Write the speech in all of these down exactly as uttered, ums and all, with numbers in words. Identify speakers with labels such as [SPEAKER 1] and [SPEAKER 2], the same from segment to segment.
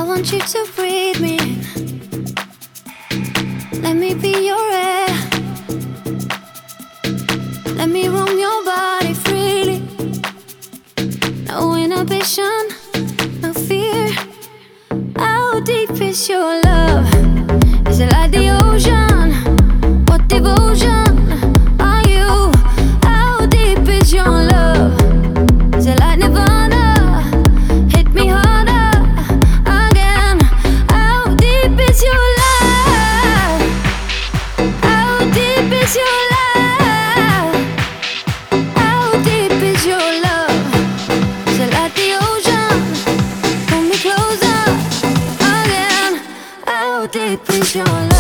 [SPEAKER 1] want you to breathe me. Let me be your air. Let me roam your body freely. No inhibition, no fear. How deep is your love? Is it like the ocean? What devotion are you? How deep is your love? Is it like Nirvana? Hit me harder again. How deep is your love? How deep is your love? How deep is your love? Is it like the ocean? Pull me closer again. How deep is your love?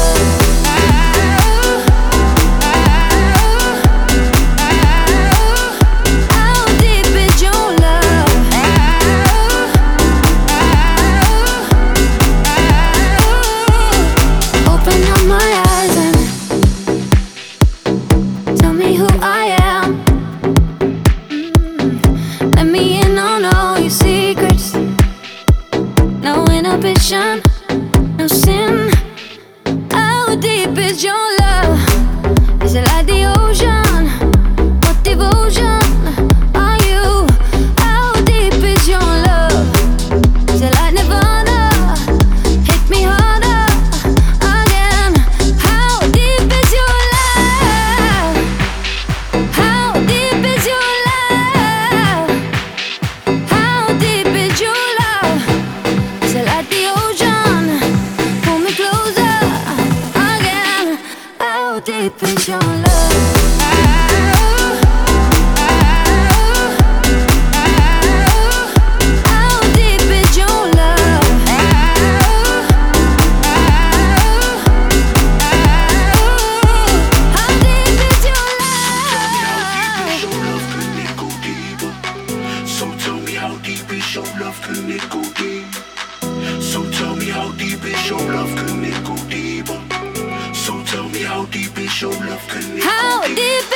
[SPEAKER 1] No sin. How deep is your love? Is it like the ocean? What devotion are you? How deep is your love? Is it like Nirvana? Hit me harder again. How deep is your love? How deep is your love? How deep is your love? Is it like the ocean? Pull me closer again. How deep is your love? How deep is your love? How deep is your love?
[SPEAKER 2] So tell me how deep is your love, can it go deep? So tell me how deep is your love, can it go deeper? So tell me how deep is your love, can it go deeper?
[SPEAKER 1] How deep